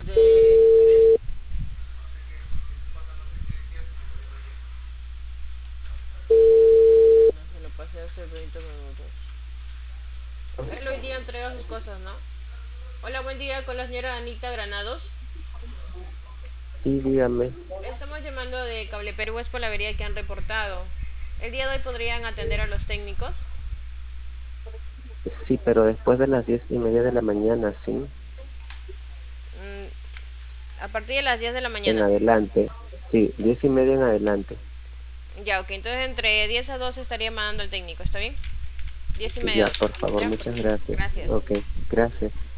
de... No se lo pasé hace 20 minutos. Él hoy día entrega sus cosas, ¿no? Hola, buen día con la señora Anita Granados. Sí, dígame. Estamos llamando de Cable Perú, es por la avería que han reportado. El día de hoy podrían atender a los técnicos. Sí, pero después de las 10:30 de la mañana, sí. A partir de las 10 de la En mañana. adelante. Sí, 10:30 en adelante. Ya, ok, entonces entre 10 a 12 estaría mandando el técnico, ¿está bien? 10 y media, Ya, 12. por favor, Ya, muchas gracias. gracias. Ok, gracias.